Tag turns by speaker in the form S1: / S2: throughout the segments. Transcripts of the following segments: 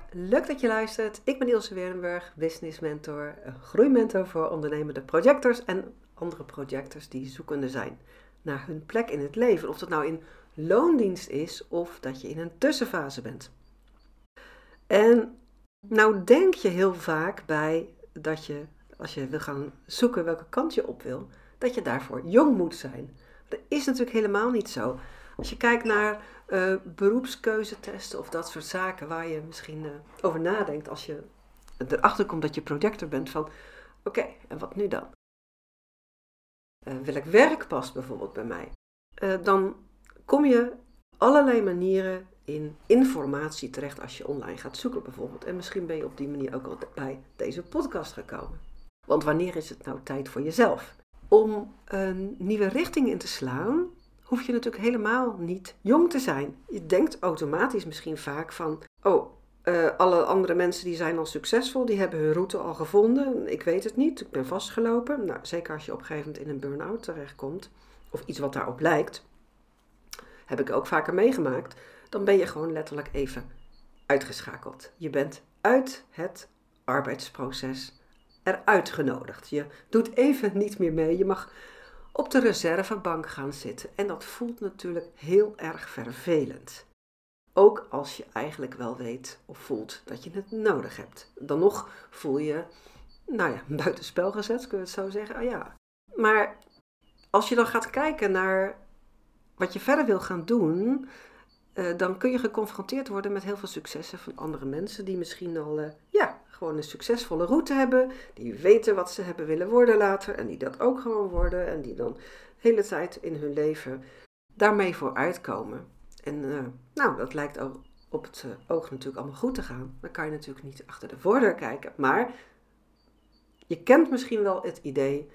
S1: leuk dat je luistert. Ik ben Ilse Werenburg, business mentor, groeimentor voor ondernemende projectors en andere projectors die zoekende zijn naar hun plek in het leven. Of dat nou in loondienst is of dat je in een tussenfase bent. En nou denk je heel vaak bij dat je, als je wil gaan zoeken welke kant je op wil, dat je daarvoor jong moet zijn. Dat is natuurlijk helemaal niet zo. Als je kijkt naar beroepskeuzetesten of dat soort zaken waar je misschien over nadenkt als je erachter komt dat je projector bent van oké, en wat nu dan? Welk werk past bijvoorbeeld bij mij? Dan kom je allerlei manieren in informatie terecht als je online gaat zoeken bijvoorbeeld. En misschien ben je op die manier ook al bij deze podcast gekomen. Want wanneer is het nou tijd voor jezelf? Om een nieuwe richting in te slaan, hoef je natuurlijk helemaal niet jong te zijn. Je denkt automatisch misschien vaak van, alle andere mensen die zijn al succesvol, die hebben hun route al gevonden. Ik weet het niet, ik ben vastgelopen. Nou, zeker als je op een gegeven moment in een burn-out terechtkomt, of iets wat daarop lijkt, heb ik ook vaker meegemaakt, dan ben je gewoon letterlijk even uitgeschakeld. Je bent uit het arbeidsproces eruit genodigd. Je doet even niet meer mee. Je mag op de reservebank gaan zitten. En dat voelt natuurlijk heel erg vervelend. Ook als je eigenlijk wel weet of voelt dat je het nodig hebt. Dan nog voel je, buitenspel gezet, kun je het zo zeggen. Ja. Maar als je dan gaat kijken naar wat je verder wil gaan doen, dan kun je geconfronteerd worden met heel veel successen van andere mensen die misschien al gewoon een succesvolle route hebben, die weten wat ze hebben willen worden later en die dat ook gewoon worden en die dan de hele tijd in hun leven daarmee vooruitkomen. En dat lijkt ook op het oog natuurlijk allemaal goed te gaan. Dan kan je natuurlijk niet achter de voordeur kijken, maar je kent misschien wel het idee,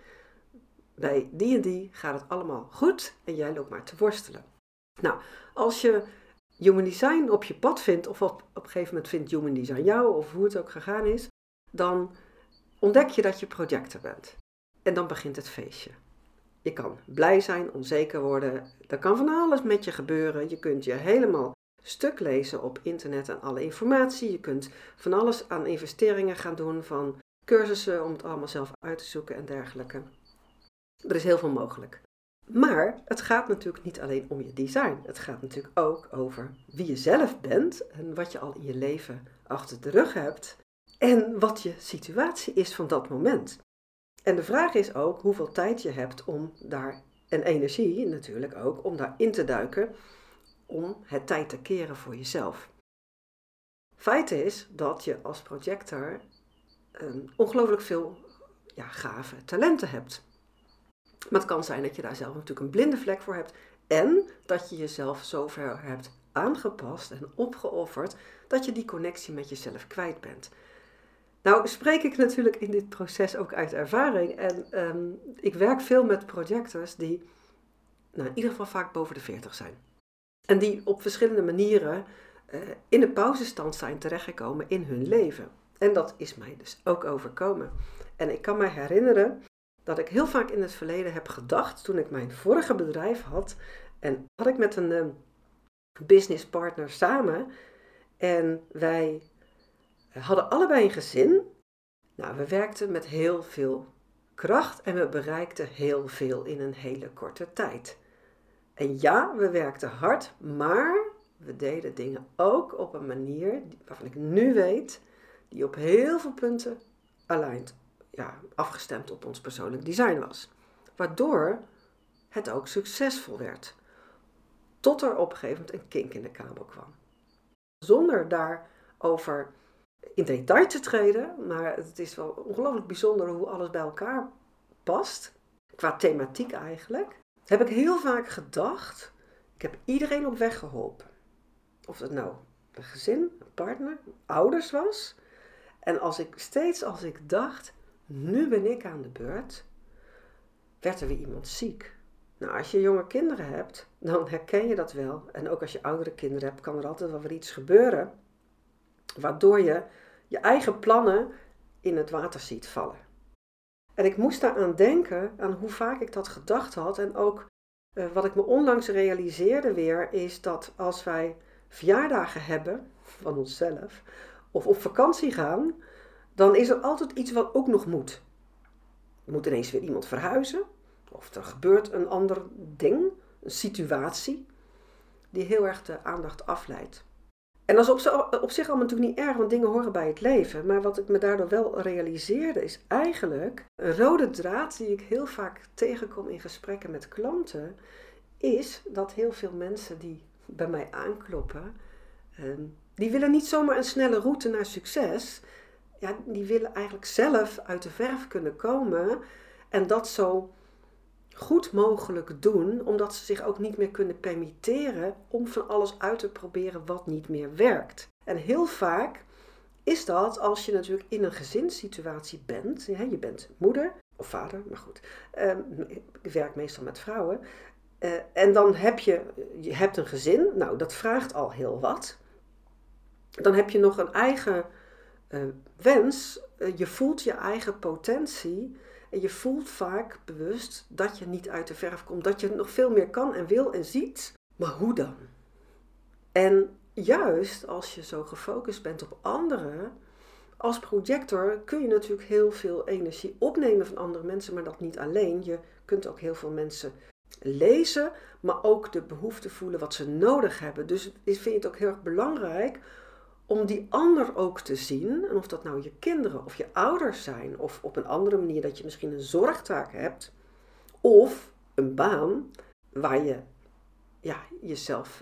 S1: bij die en die gaat het allemaal goed en jij loopt maar te worstelen. Nou, als je Human Design op je pad vindt, of op een gegeven moment vindt Human Design jou, of hoe het ook gegaan is, dan ontdek je dat je projector bent. En dan begint het feestje. Je kan blij zijn, onzeker worden, er kan van alles met je gebeuren. Je kunt je helemaal stuk lezen op internet en alle informatie. Je kunt van alles aan investeringen gaan doen, van cursussen om het allemaal zelf uit te zoeken en dergelijke. Er is heel veel mogelijk. Maar het gaat natuurlijk niet alleen om je design. Het gaat natuurlijk ook over wie je zelf bent en wat je al in je leven achter de rug hebt en wat je situatie is van dat moment. En de vraag is ook hoeveel tijd je hebt om daar, en energie natuurlijk ook, om daar in te duiken, om het tijd te keren voor jezelf. Feit is dat je als projector ongelooflijk veel gave talenten hebt. Maar het kan zijn dat je daar zelf natuurlijk een blinde vlek voor hebt. En dat je jezelf zover hebt aangepast en opgeofferd dat je die connectie met jezelf kwijt bent. Nou spreek ik natuurlijk in dit proces ook uit ervaring. En ik werk veel met projectors die in ieder geval vaak boven de 40 zijn. En die op verschillende manieren in de pauzestand zijn terechtgekomen in hun leven. En dat is mij dus ook overkomen. En ik kan me herinneren dat ik heel vaak in het verleden heb gedacht, toen ik mijn vorige bedrijf had, en had ik met een businesspartner samen, en wij hadden allebei een gezin. Nou, we werkten met heel veel kracht en we bereikten heel veel in een hele korte tijd. En ja, we werkten hard, maar we deden dingen ook op een manier waarvan ik nu weet, die op heel veel punten aligned, afgestemd op ons persoonlijk design was. Waardoor het ook succesvol werd. Tot er op een gegeven moment een kink in de kabel kwam. Zonder daarover in detail te treden, maar het is wel ongelooflijk bijzonder hoe alles bij elkaar past. Qua thematiek eigenlijk. Heb ik heel vaak gedacht, ik heb iedereen op weg geholpen. Of het nou een gezin, een partner, ouders was. En als ik dacht, nu ben ik aan de beurt, werd er weer iemand ziek. Nou, als je jonge kinderen hebt, dan herken je dat wel. En ook als je oudere kinderen hebt, kan er altijd wel weer iets gebeuren, waardoor je je eigen plannen in het water ziet vallen. En ik moest daaraan denken, aan hoe vaak ik dat gedacht had. En ook wat ik me onlangs realiseerde weer, is dat als wij verjaardagen hebben van onszelf, of op vakantie gaan, dan is er altijd iets wat ook nog moet. Er moet ineens weer iemand verhuizen. Of er gebeurt een ander ding, een situatie, die heel erg de aandacht afleidt. En dat is op zich allemaal natuurlijk niet erg, want dingen horen bij het leven. Maar wat ik me daardoor wel realiseerde is eigenlijk een rode draad die ik heel vaak tegenkom in gesprekken met klanten, is dat heel veel mensen die bij mij aankloppen, die willen niet zomaar een snelle route naar succes. Ja, die willen eigenlijk zelf uit de verf kunnen komen en dat zo goed mogelijk doen, omdat ze zich ook niet meer kunnen permitteren om van alles uit te proberen wat niet meer werkt. En heel vaak is dat als je natuurlijk in een gezinssituatie bent. Je bent moeder of vader, maar goed. Ik werk meestal met vrouwen. En dan heb je hebt een gezin. Nou, dat vraagt al heel wat. Dan heb je nog een eigen wens. Je voelt je eigen potentie. En je voelt vaak bewust dat je niet uit de verf komt. Dat je nog veel meer kan en wil en ziet. Maar hoe dan? En juist als je zo gefocust bent op anderen, als projector kun je natuurlijk heel veel energie opnemen van andere mensen, maar dat niet alleen. Je kunt ook heel veel mensen lezen, maar ook de behoefte voelen wat ze nodig hebben. Dus ik vind het ook heel erg belangrijk om die ander ook te zien. En of dat nou je kinderen of je ouders zijn, of op een andere manier dat je misschien een zorgtaak hebt, of een baan waar je jezelf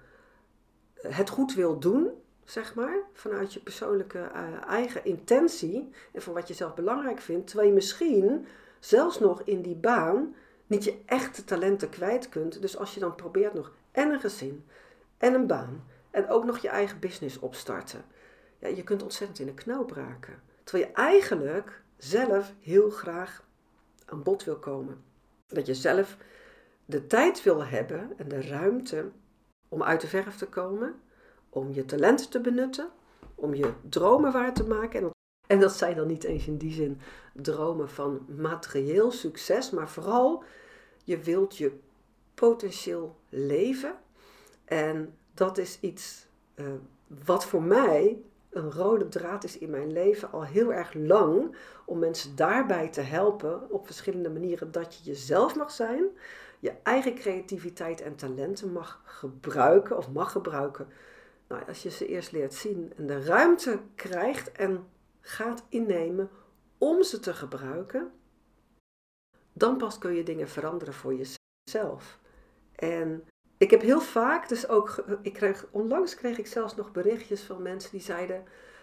S1: het goed wil doen, zeg maar, vanuit je persoonlijke eigen intentie en van wat je zelf belangrijk vindt, terwijl je misschien zelfs nog in die baan niet je echte talenten kwijt kunt. Dus als je dan probeert nog en een gezin en een baan en ook nog je eigen business opstarten, ja, je kunt ontzettend in de knoop raken. Terwijl je eigenlijk zelf heel graag aan bod wil komen. Dat je zelf de tijd wil hebben en de ruimte om uit de verf te komen, om je talenten te benutten, om je dromen waar te maken. En dat zijn dan niet eens in die zin dromen van materieel succes, maar vooral je wilt je potentieel leven. En dat is iets wat voor mij een rode draad is in mijn leven al heel erg lang, om mensen daarbij te helpen op verschillende manieren dat je jezelf mag zijn, je eigen creativiteit en talenten mag gebruiken. Nou, als je ze eerst leert zien en de ruimte krijgt en gaat innemen om ze te gebruiken, dan pas kun je dingen veranderen voor jezelf. En ik heb heel vaak, dus ook, onlangs kreeg ik zelfs nog berichtjes van mensen die zeiden,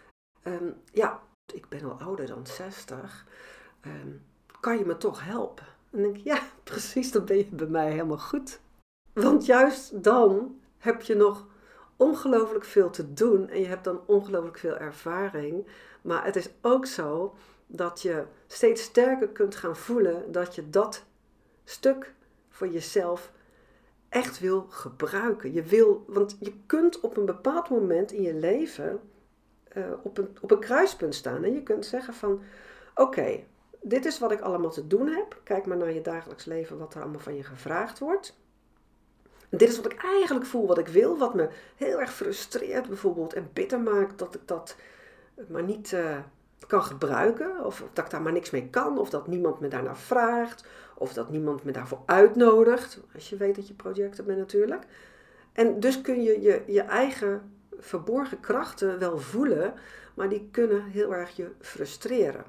S1: ik ben al ouder dan 60, kan je me toch helpen? En dan denk ik, ja, precies, dan ben je bij mij helemaal goed. Want juist dan heb je nog ongelooflijk veel te doen en je hebt dan ongelooflijk veel ervaring. Maar het is ook zo dat je steeds sterker kunt gaan voelen dat je dat stuk voor jezelf echt wil gebruiken. Want je kunt op een bepaald moment in je leven op een kruispunt staan. En je kunt zeggen van, oké, dit is wat ik allemaal te doen heb. Kijk maar naar je dagelijks leven, wat er allemaal van je gevraagd wordt. En dit is wat ik eigenlijk voel, wat ik wil, wat me heel erg frustreert bijvoorbeeld en bitter maakt dat ik dat maar niet kan gebruiken. Of dat ik daar maar niks mee kan, of dat niemand me daarnaar vraagt, of dat niemand me daarvoor uitnodigt. Als je weet dat je projector bent natuurlijk. En dus kun je je eigen verborgen krachten wel voelen, maar die kunnen heel erg je frustreren.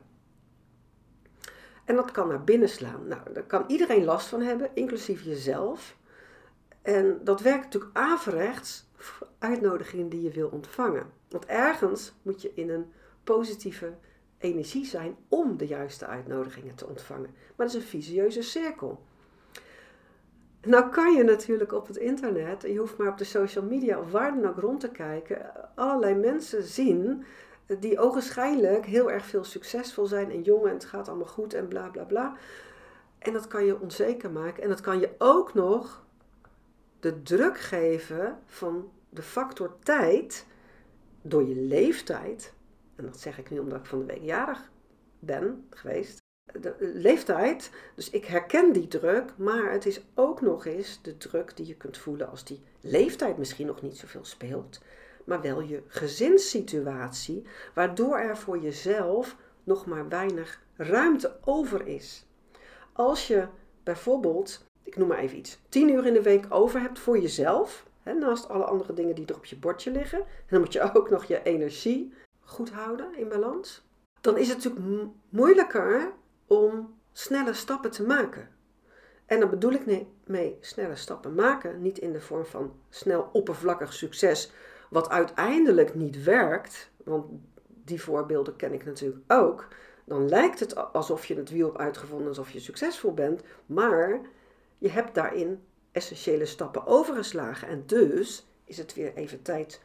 S1: En dat kan naar binnen slaan. Nou, daar kan iedereen last van hebben, inclusief jezelf. En dat werkt natuurlijk averechts voor uitnodigingen die je wil ontvangen. Want ergens moet je in een positieve energie zijn om de juiste uitnodigingen te ontvangen. Maar dat is een vicieuze cirkel. Nou kan je natuurlijk op het internet, je hoeft maar op de social media of waar dan ook rond te kijken, allerlei mensen zien die ogenschijnlijk heel erg veel succesvol zijn en jong en het gaat allemaal goed en bla bla bla. En dat kan je onzeker maken en dat kan je ook nog de druk geven van de factor tijd door je leeftijd. En dat zeg ik nu omdat ik van de week jarig ben geweest. De leeftijd, dus ik herken die druk, maar het is ook nog eens de druk die je kunt voelen als die leeftijd misschien nog niet zoveel speelt. maar wel je gezinssituatie, waardoor er voor jezelf nog maar weinig ruimte over is. Als je bijvoorbeeld, ik noem maar even iets, 10 uur in de week over hebt voor jezelf, naast alle andere dingen die er op je bordje liggen, en dan moet je ook nog je energie goed houden in balans, dan is het natuurlijk moeilijker om snelle stappen te maken. En dan bedoel ik mee snelle stappen maken, niet in de vorm van snel oppervlakkig succes, wat uiteindelijk niet werkt, want die voorbeelden ken ik natuurlijk ook. Dan lijkt het alsof je het wiel hebt uitgevonden, alsof je succesvol bent, maar je hebt daarin essentiële stappen overgeslagen. En dus is het weer even tijd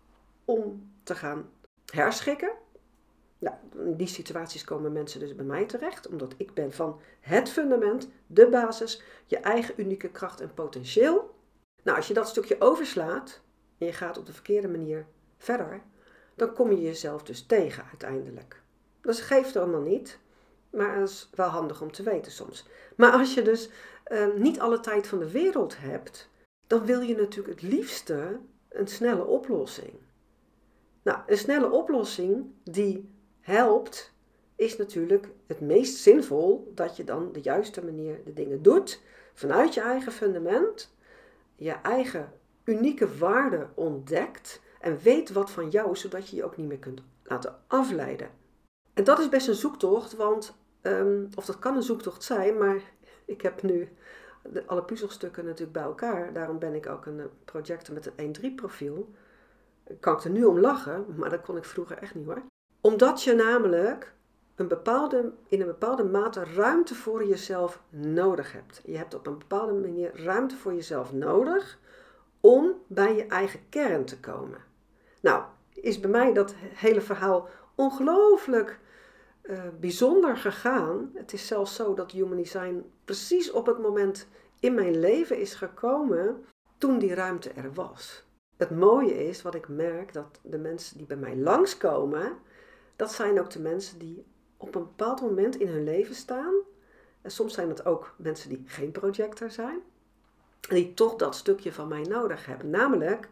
S1: om te gaan herschikken. Nou, in die situaties komen mensen dus bij mij terecht, omdat ik ben van het fundament, de basis, je eigen unieke kracht en potentieel. Nou, als je dat stukje overslaat en je gaat op de verkeerde manier verder, dan kom je jezelf dus tegen uiteindelijk. Dat geeft allemaal niet, maar dat is wel handig om te weten soms. Maar als je dus niet alle tijd van de wereld hebt, dan wil je natuurlijk het liefste een snelle oplossing. Nou, een snelle oplossing die helpt, is natuurlijk het meest zinvol dat je dan de juiste manier de dingen doet, vanuit je eigen fundament, je eigen unieke waarde ontdekt en weet wat van jou, zodat je je ook niet meer kunt laten afleiden. En dat is best een zoektocht, want, of dat kan een zoektocht zijn, maar ik heb nu alle puzzelstukken natuurlijk bij elkaar. Daarom ben ik ook een projector met een 1-3 profiel. Kan ik er nu om lachen, maar dat kon ik vroeger echt niet hoor. Omdat je namelijk in een bepaalde mate ruimte voor jezelf nodig hebt. Je hebt op een bepaalde manier ruimte voor jezelf nodig om bij je eigen kern te komen. Nou, is bij mij dat hele verhaal ongelooflijk bijzonder gegaan. Het is zelfs zo dat Human Design precies op het moment in mijn leven is gekomen toen die ruimte er was. Het mooie is, wat ik merk, dat de mensen die bij mij langskomen, dat zijn ook de mensen die op een bepaald moment in hun leven staan. En soms zijn het ook mensen die geen projector zijn. En die toch dat stukje van mij nodig hebben. Namelijk,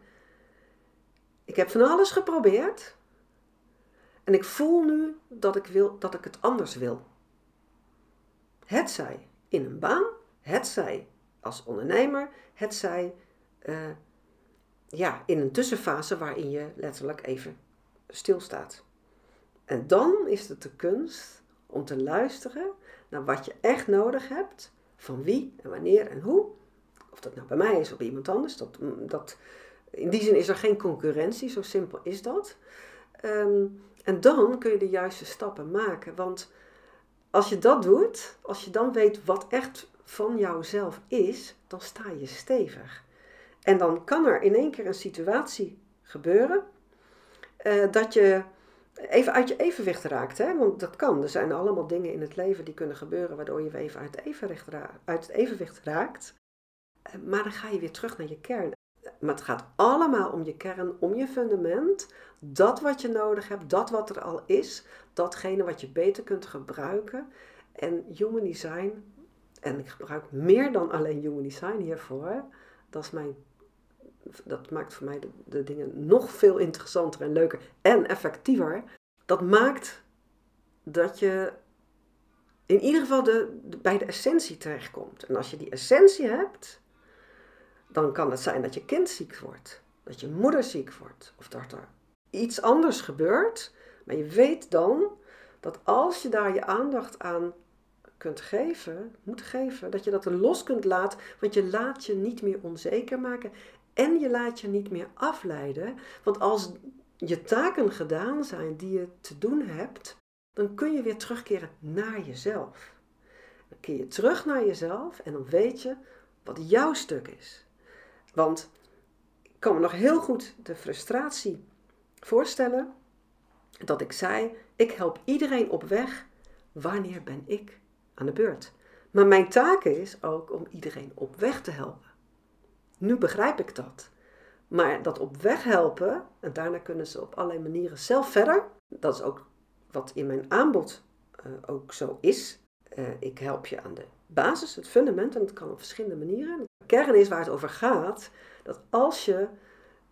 S1: ik heb van alles geprobeerd. En ik voel nu dat ik het anders wil. Hetzij in een baan, hetzij als ondernemer, hetzij in een tussenfase waarin je letterlijk even stilstaat. En dan is het de kunst om te luisteren naar wat je echt nodig hebt, van wie en wanneer en hoe. Of dat nou bij mij is of bij iemand anders. In die zin is er geen concurrentie, zo simpel is dat. En dan kun je de juiste stappen maken. Want als je dat doet, als je dan weet wat echt van jouzelf is, dan sta je stevig. En dan kan er in één keer een situatie gebeuren dat je even uit je evenwicht raakt. Hè? Want dat kan. Er zijn allemaal dingen in het leven die kunnen gebeuren waardoor je even uit het evenwicht raakt. Maar dan ga je weer terug naar je kern. Maar het gaat allemaal om je kern, om je fundament. Dat wat je nodig hebt, dat wat er al is. Datgene wat je beter kunt gebruiken. En Human Design, en ik gebruik meer dan alleen Human Design hiervoor. Dat maakt voor mij de dingen nog veel interessanter en leuker en effectiever. Dat maakt dat je in ieder geval bij de essentie terechtkomt. En als je die essentie hebt, dan kan het zijn dat je kind ziek wordt. Dat je moeder ziek wordt. Of dat er iets anders gebeurt. Maar je weet dan dat als je daar je aandacht aan moet geven, dat je dat er los kunt laten. Want je laat je niet meer onzeker maken. En je laat je niet meer afleiden. Want als je taken gedaan zijn die je te doen hebt, dan kun je weer terugkeren naar jezelf. Dan keer je terug naar jezelf en dan weet je wat jouw stuk is. Want ik kan me nog heel goed de frustratie voorstellen dat ik zei, ik help iedereen op weg, wanneer ben ik aan de beurt? Maar mijn taak is ook om iedereen op weg te helpen. Nu begrijp ik dat. Maar dat op weg helpen, en daarna kunnen ze op allerlei manieren zelf verder. Dat is ook wat in mijn aanbod ook zo is. Ik help je aan de basis, het fundament, en dat kan op verschillende manieren. De kern is waar het over gaat, dat als je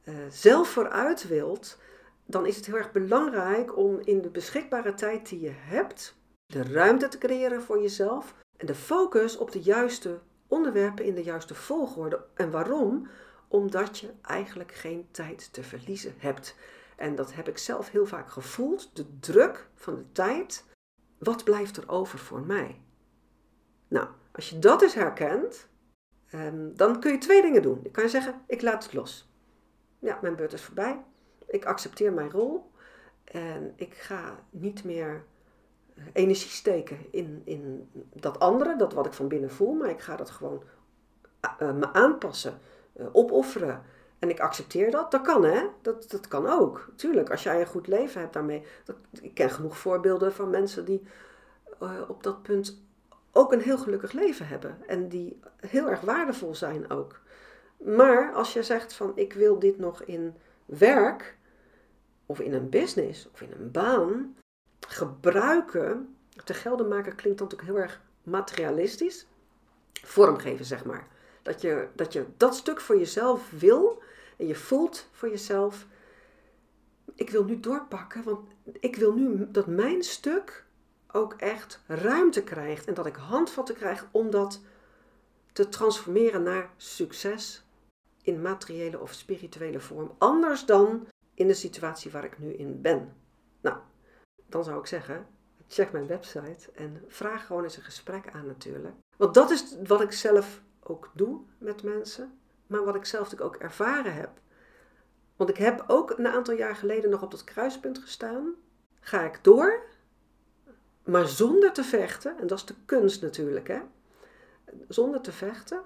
S1: zelf vooruit wilt, dan is het heel erg belangrijk om in de beschikbare tijd die je hebt, de ruimte te creëren voor jezelf en de focus op de juiste onderwerpen in de juiste volgorde. En waarom? Omdat je eigenlijk geen tijd te verliezen hebt. En dat heb ik zelf heel vaak gevoeld, de druk van de tijd. Wat blijft er over voor mij? Nou, als je dat eens herkent, dan kun je 2 dingen doen. Je kan zeggen, ik laat het los. Ja, mijn beurt is voorbij. Ik accepteer mijn rol. En ik ga niet meer energie steken in dat andere, dat wat ik van binnen voel. Maar ik ga dat gewoon me aanpassen, opofferen. En ik accepteer dat. Dat kan, hè? Dat kan ook. Tuurlijk, als jij een goed leven hebt daarmee. Ik ken genoeg voorbeelden van mensen die op dat punt ook een heel gelukkig leven hebben. En die heel erg waardevol zijn ook. Maar als je zegt van ik wil dit nog in werk, of in een business, of in een baan gebruiken, te gelden maken klinkt dan natuurlijk heel erg materialistisch. Vormgeven, zeg maar. Dat je dat stuk voor jezelf wil en je voelt voor jezelf, ik wil nu doorpakken, want ik wil nu dat mijn stuk ook echt ruimte krijgt en dat ik handvatten krijg om dat te transformeren naar succes in materiële of spirituele vorm. Anders dan in de situatie waar ik nu in ben. Nou, dan zou ik zeggen, check mijn website en vraag gewoon eens een gesprek aan natuurlijk. Want dat is wat ik zelf ook doe met mensen, maar wat ik zelf natuurlijk ook ervaren heb. Want ik heb ook een aantal jaar geleden nog op dat kruispunt gestaan. Ga ik door, maar zonder te vechten, en dat is de kunst natuurlijk, hè? Zonder te vechten.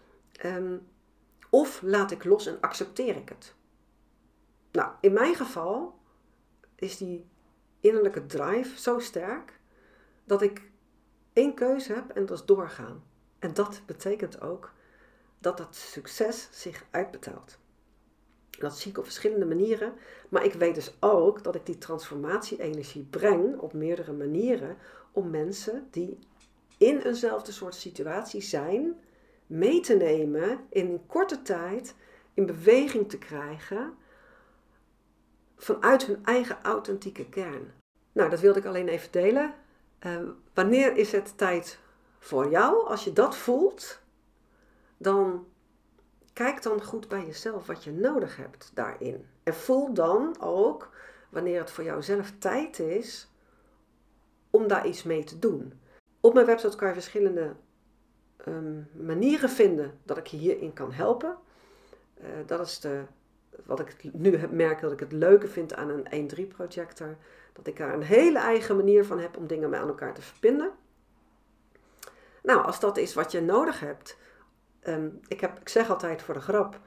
S1: Of laat ik los en accepteer ik het. Nou, in mijn geval is die innerlijke drive zo sterk dat ik 1 keuze heb en dat is doorgaan. En dat betekent ook dat dat succes zich uitbetaalt. Dat zie ik op verschillende manieren, maar ik weet dus ook dat ik die transformatie-energie breng op meerdere manieren om mensen die in eenzelfde soort situatie zijn, mee te nemen in een korte tijd in beweging te krijgen vanuit hun eigen authentieke kern. Nou, dat wilde ik alleen even delen. Wanneer is het tijd voor jou? Als je dat voelt, dan kijk dan goed bij jezelf wat je nodig hebt daarin. En voel dan ook wanneer het voor jou zelf tijd is om daar iets mee te doen. Op mijn website kan je verschillende manieren vinden dat ik je hierin kan helpen. Dat is wat ik nu merk dat ik het leuke vind aan een 1-3 projector. Dat ik daar een hele eigen manier van heb om dingen aan elkaar te verbinden. Nou, als dat is wat je nodig hebt. Ik zeg altijd voor de grap.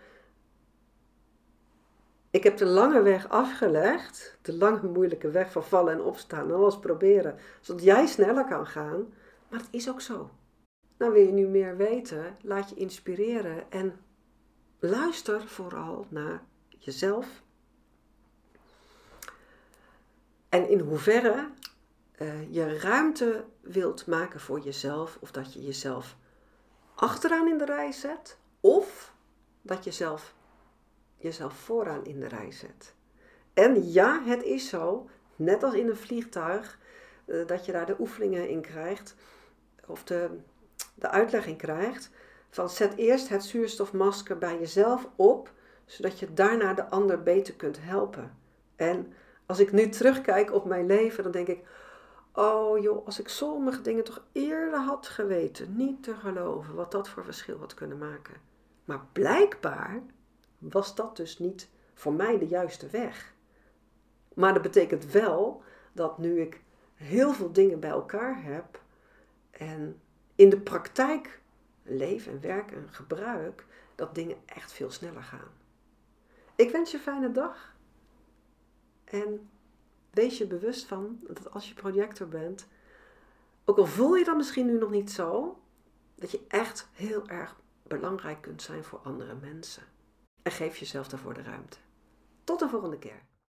S1: Ik heb de lange weg afgelegd. De lange moeilijke weg van vallen en opstaan. En alles proberen. Zodat jij sneller kan gaan. Maar het is ook zo. Nou, wil je nu meer weten? Laat je inspireren. En luister vooral naar jezelf. En in hoeverre je ruimte wilt maken voor jezelf. Of dat je jezelf achteraan in de rij zet. Of dat je jezelf vooraan in de rij zet. En ja, het is zo. Net als in een vliegtuig. Dat je daar de oefeningen in krijgt. Of de uitleg in krijgt. Van zet eerst het zuurstofmasker bij jezelf op. Zodat je daarna de ander beter kunt helpen. En als ik nu terugkijk op mijn leven. Dan denk ik. Oh joh, als ik sommige dingen toch eerder had geweten. Niet te geloven wat dat voor verschil had kunnen maken. Maar blijkbaar was dat dus niet voor mij de juiste weg. Maar dat betekent wel dat nu ik heel veel dingen bij elkaar heb. En in de praktijk leef en werk en gebruik. Dat dingen echt veel sneller gaan. Ik wens je een fijne dag. En wees je bewust van dat als je projector bent, ook al voel je dat misschien nu nog niet zo, dat je echt heel erg belangrijk kunt zijn voor andere mensen. En geef jezelf daarvoor de ruimte. Tot de volgende keer.